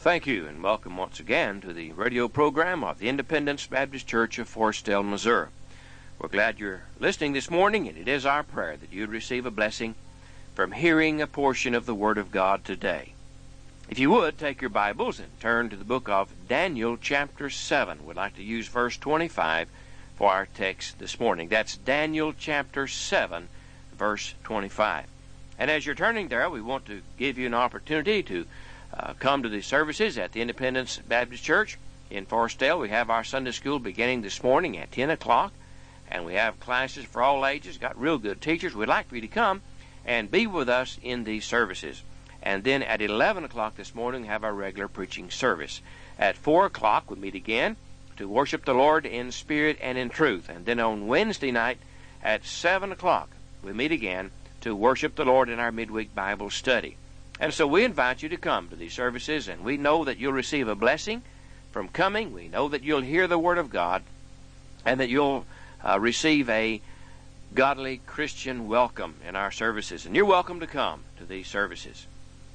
Thank you, and welcome once again to the radio program of the Independence Baptist Church of Forestdale, Missouri. We're glad you're listening this morning, and it is our prayer that you'd receive a blessing from hearing a portion of the Word of God today. If you would, take your Bibles and turn to the book of Daniel chapter 7. We'd like to use verse 25 for our text this morning. That's Daniel chapter 7, verse 25. And as you're turning there, we want to give you an opportunity to come to the services at the Independence Baptist Church in Forestdale. We have our Sunday school beginning this morning at 10 o'clock, and we have classes for all ages, got real good teachers. We'd like for you to come and be with us in these services. And then at 11 o'clock this morning, we have our regular preaching service. At 4 o'clock, we meet again to worship the Lord in spirit and in truth. And then on Wednesday night at 7 o'clock, we meet again to worship the Lord in our midweek Bible study. And so we invite you to come to these services, and we know that you'll receive a blessing from coming. We know that you'll hear the Word of God, and that you'll receive a godly Christian welcome in our services. And you're welcome to come to these services.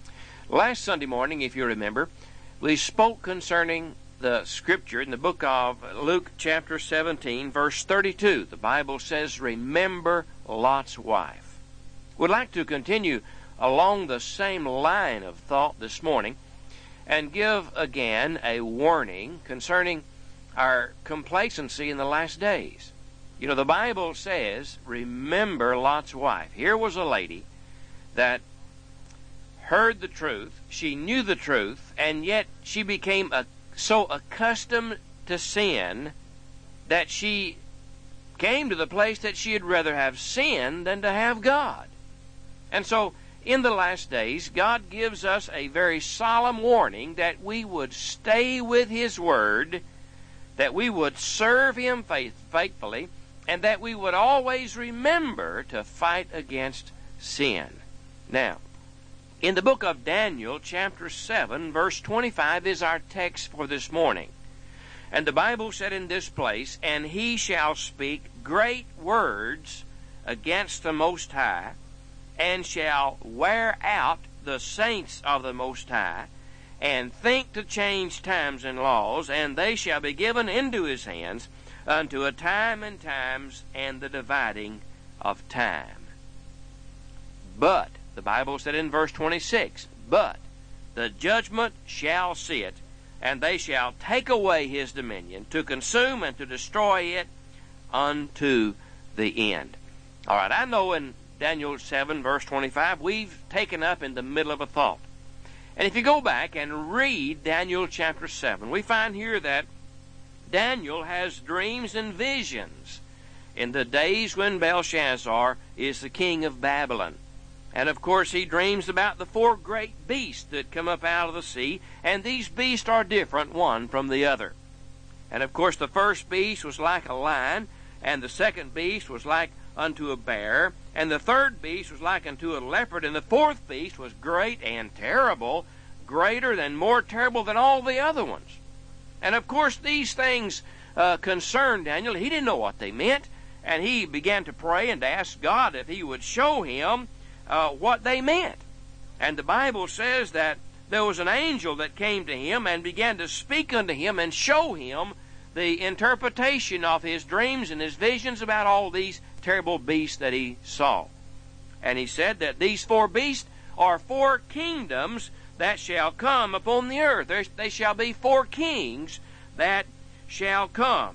Last Sunday morning, if you remember, we spoke concerning the Scripture in the book of Luke chapter 17, verse 32. The Bible says, "Remember Lot's wife." We'd like to continue along the same line of thought this morning and give again a warning concerning our complacency in the last days. You know, the Bible says, remember Lot's wife. Here was a lady that heard the truth, she knew the truth, and yet she became so accustomed to sin that she came to the place that she'd rather have sin than to have God. And so in the last days, God gives us a very solemn warning that we would stay with His Word, that we would serve Him faithfully, and that we would always remember to fight against sin. Now, in the book of Daniel, chapter 7, verse 25 is our text for this morning. And the Bible said in this place, "And he shall speak great words against the Most High, and shall wear out the saints of the Most High, and think to change times and laws, and they shall be given into his hands unto a time and times and the dividing of time." But, the Bible said in verse 26, "But the judgment shall sit, and they shall take away his dominion, to consume and to destroy it unto the end." All right, I know in Daniel 7, verse 25, we've taken up in the middle of a thought. And if you go back and read Daniel chapter 7, we find here that Daniel has dreams and visions in the days when Belshazzar is the king of Babylon. And of course he dreams about the four great beasts that come up out of the sea, and these beasts are different one from the other. And of course the first beast was like a lion, and the second beast was like unto a bear, and the third beast was like unto a leopard, and the fourth beast was great and terrible, greater and more terrible than all the other ones. And of course these things concerned Daniel. He didn't know what they meant, and he began to pray and to ask God if he would show him what they meant. And the Bible says that there was an angel that came to him and began to speak unto him and show him the interpretation of his dreams and his visions about all these terrible beasts that he saw. And he said that these four beasts are four kingdoms that shall come upon the earth. They shall be four kings that shall come.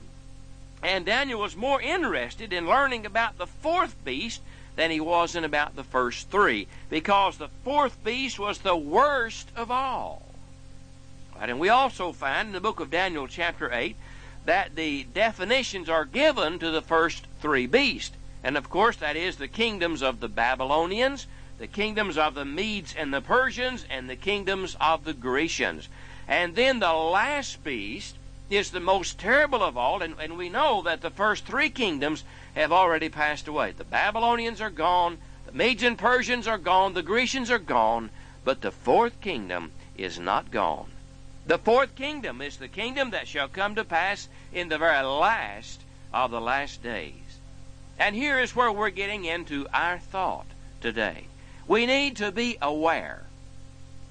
And Daniel was more interested in learning about the fourth beast than he was in about the first three, because the fourth beast was the worst of all. Right, and we also find in the book of Daniel chapter 8 that the definitions are given to the first three beasts. And of course that is the kingdoms of the Babylonians, the kingdoms of the Medes and the Persians, and the kingdoms of the Grecians. And then the last beast is the most terrible of all, and we know that the first three kingdoms have already passed away. The Babylonians are gone, the Medes and Persians are gone, the Grecians are gone, but the fourth kingdom is not gone. The fourth kingdom is the kingdom that shall come to pass in the very last of the last days. And here is where we're getting into our thought today. We need to be aware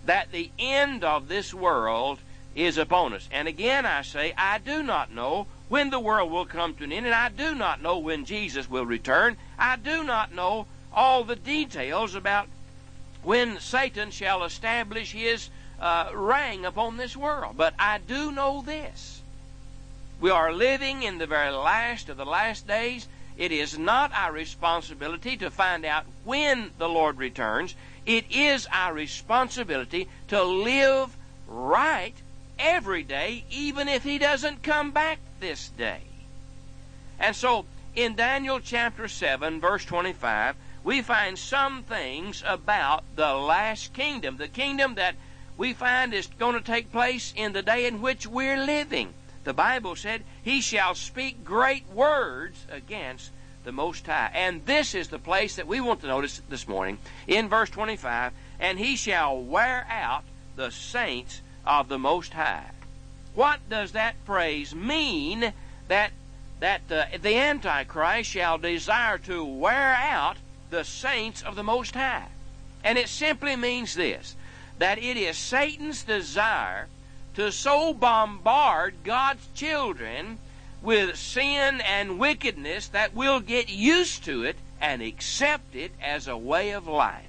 that the end of this world is upon us. And again I say, I do not know when the world will come to an end, and I do not know when Jesus will return. I do not know all the details about when Satan shall establish his reign upon this world. But I do know this. We are living in the very last of the last days. It is not our responsibility to find out when the Lord returns. It is our responsibility to live right every day, even if He doesn't come back this day. And so, in Daniel chapter 7, verse 25, we find some things about the last kingdom, the kingdom that we find is going to take place in the day in which we're living. The Bible said, He shall speak great words against the Most High. And this is the place that we want to notice this morning. In verse 25, and He shall wear out the saints of the Most High. What does that phrase mean, that the Antichrist shall desire to wear out the saints of the Most High? And it simply means this, that it is Satan's desire to so bombard God's children with sin and wickedness that we'll get used to it and accept it as a way of life.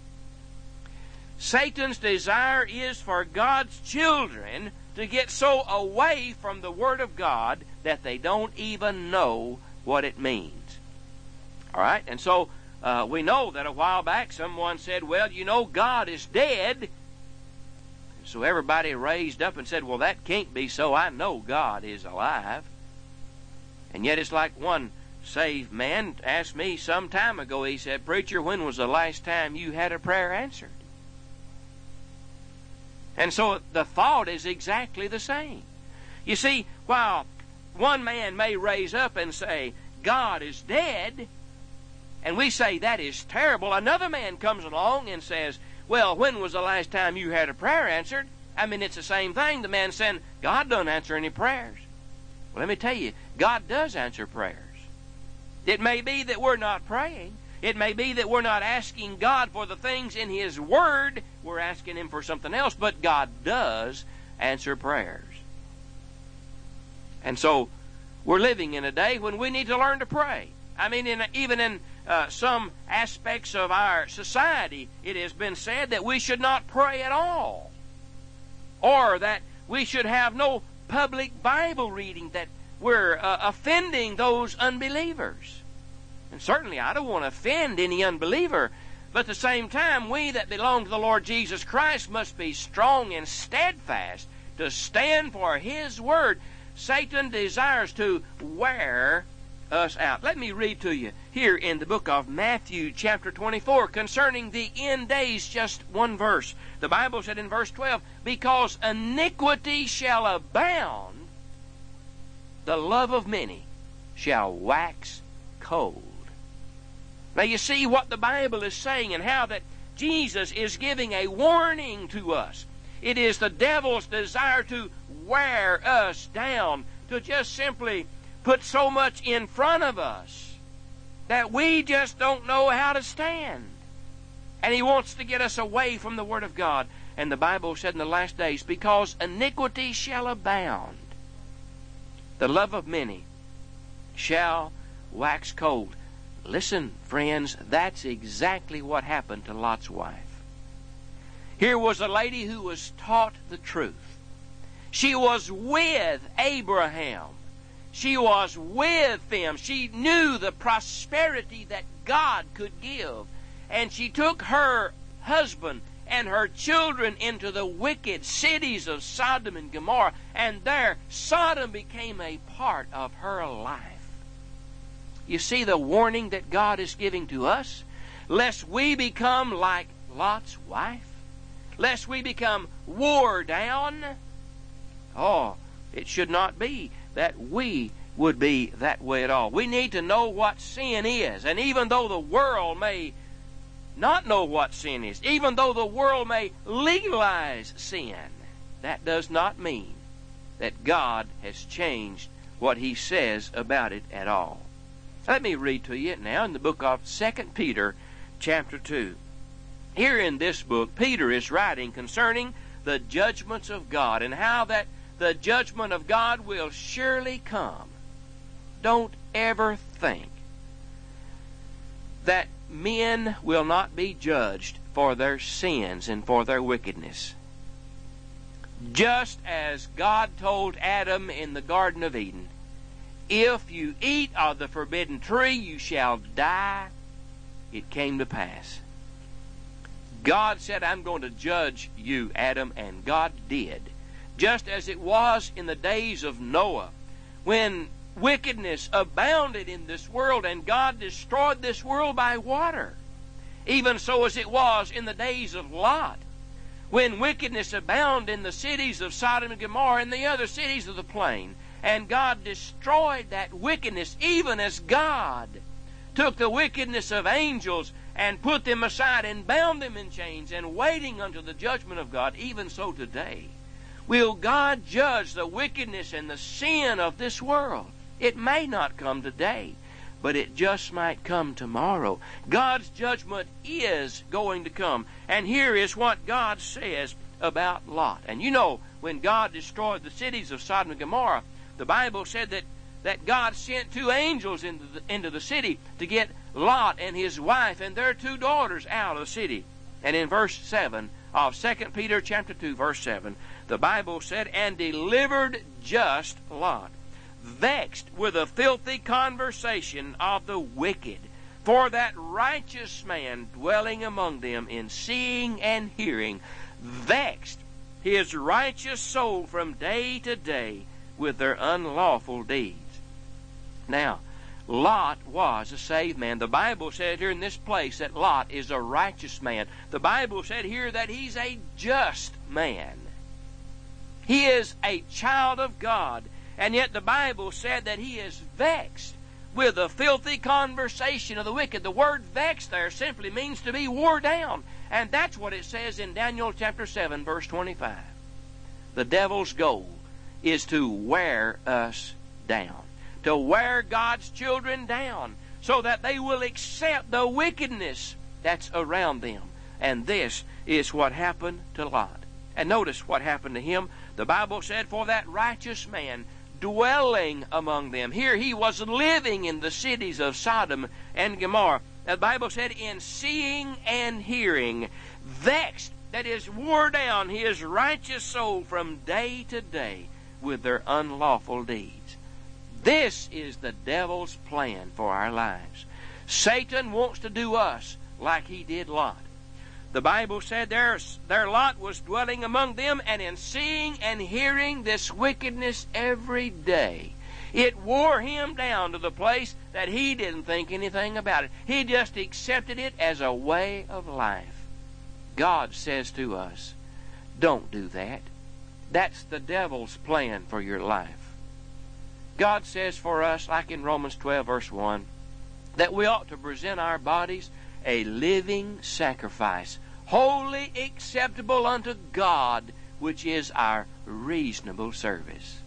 Satan's desire is for God's children to get so away from the Word of God that they don't even know what it means. All right? And so we know that a while back someone said, well, you know, God is dead. So everybody raised up and said, well, that can't be so. I know God is alive. And yet it's like one saved man asked me some time ago, he said, preacher, when was the last time you had a prayer answered? And so the thought is exactly the same. You see, while one man may raise up and say, God is dead, and we say that is terrible, another man comes along and says, well, when was the last time you had a prayer answered? I mean, it's the same thing. The man saying, God doesn't answer any prayers. Well, let me tell you, God does answer prayers. It may be that we're not praying. It may be that we're not asking God for the things in His Word. We're asking Him for something else. But God does answer prayers. And so we're living in a day when we need to learn to pray. I mean, even in some aspects of our society, it has been said that we should not pray at all, or that we should have no public Bible reading, that we're offending those unbelievers. And certainly I don't want to offend any unbeliever, but at the same time, we that belong to the Lord Jesus Christ must be strong and steadfast to stand for His Word. Satan desires to wear us out. Let me read to you here in the book of Matthew chapter 24 concerning the end days, just one verse. The Bible said in verse 12, because iniquity shall abound, the love of many shall wax cold. Now you see what the Bible is saying and how that Jesus is giving a warning to us. It is the devil's desire to wear us down, to just simply put so much in front of us that we just don't know how to stand. And he wants to get us away from the Word of God. And the Bible said in the last days, because iniquity shall abound, the love of many shall wax cold. Listen, friends, that's exactly what happened to Lot's wife. Here was a lady who was taught the truth. She was with Abraham. She was with them. She knew the prosperity that God could give. And she took her husband and her children into the wicked cities of Sodom and Gomorrah. And there, Sodom became a part of her life. You see the warning that God is giving to us? Lest we become like Lot's wife? Lest we become wore down? Oh, it should not be that we would be that way at all. We need to know what sin is. And even though the world may not know what sin is, even though the world may legalize sin, that does not mean that God has changed what He says about it at all. Let me read to you now in the book of 2 Peter chapter 2. Here in this book, Peter is writing concerning the judgments of God and how that the judgment of God will surely come. Don't ever think that men will not be judged for their sins and for their wickedness. Just as God told Adam in the Garden of Eden, if you eat of the forbidden tree, you shall die, it came to pass. God said, I'm going to judge you, Adam, and God did. Just as it was in the days of Noah, when wickedness abounded in this world and God destroyed this world by water. Even so as it was in the days of Lot, when wickedness abounded in the cities of Sodom and Gomorrah and the other cities of the plain, and God destroyed that wickedness, even as God took the wickedness of angels and put them aside and bound them in chains and waiting unto the judgment of God, even so today will God judge the wickedness and the sin of this world. It may not come today, but it just might come tomorrow. God's judgment is going to come. And here is what God says about Lot. And you know, when God destroyed the cities of Sodom and Gomorrah, the Bible said that God sent 2 angels into the city to get Lot and his wife and their 2 daughters out of the city. And in verse 7 of 2 Peter chapter 2, verse 7, the Bible said, and delivered just Lot, vexed with the filthy conversation of the wicked, for that righteous man dwelling among them in seeing and hearing, vexed his righteous soul from day to day with their unlawful deeds. Now, Lot was a saved man. The Bible said here in this place that Lot is a righteous man. The Bible said here that he's a just man. He is a child of God. And yet the Bible said that he is vexed with the filthy conversation of the wicked. The word vexed there simply means to be wore down. And that's what it says in Daniel chapter 7, verse 25. The devil's goal is to wear us down, to wear God's children down, so that they will accept the wickedness that's around them. And this is what happened to Lot. And notice what happened to him. The Bible said, for that righteous man dwelling among them. Here he was living in the cities of Sodom and Gomorrah. The Bible said, in seeing and hearing, vexed, that is, wore down his righteous soul from day to day with their unlawful deeds. This is the devil's plan for our lives. Satan wants to do us like he did Lot. The Bible said their Lot was dwelling among them, and in seeing and hearing this wickedness every day, it wore him down to the place that he didn't think anything about it. He just accepted it as a way of life. God says to us, don't do that. That's the devil's plan for your life. God says for us, like in Romans 12, verse 1, that we ought to present our bodies a living sacrifice, wholly acceptable unto God, which is our reasonable service.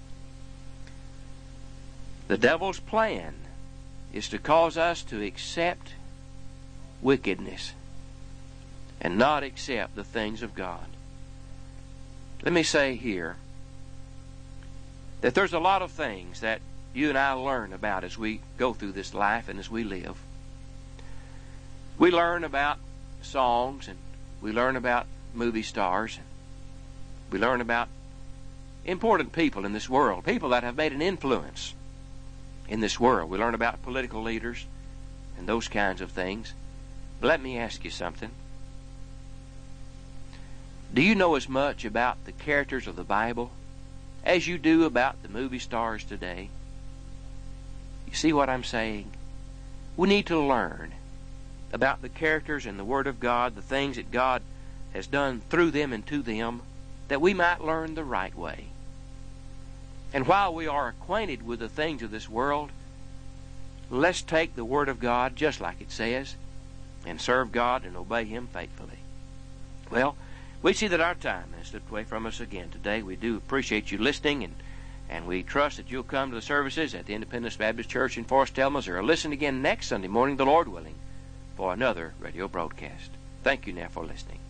The devil's plan is to cause us to accept wickedness and not accept the things of God. Let me say here that there's a lot of things that you and I learn about as we go through this life and as we live. We learn about songs, and we learn about movie stars, and we learn about important people in this world, people that have made an influence in this world. We learn about political leaders and those kinds of things. But let me ask you something. Do you know as much about the characters of the Bible as you do about the movie stars today? You see what I'm saying? We need to learn about the characters in the Word of God, the things that God has done through them and to them, that we might learn the right way. And while we are acquainted with the things of this world, let's take the Word of God just like it says and serve God and obey Him faithfully. Well, we see that our time has slipped away from us again today. We do appreciate you listening, and we trust that you'll come to the services at the Independence Baptist Church in Forest Missouri. Listen again next Sunday morning, the Lord willing, for another radio broadcast. Thank you now for listening.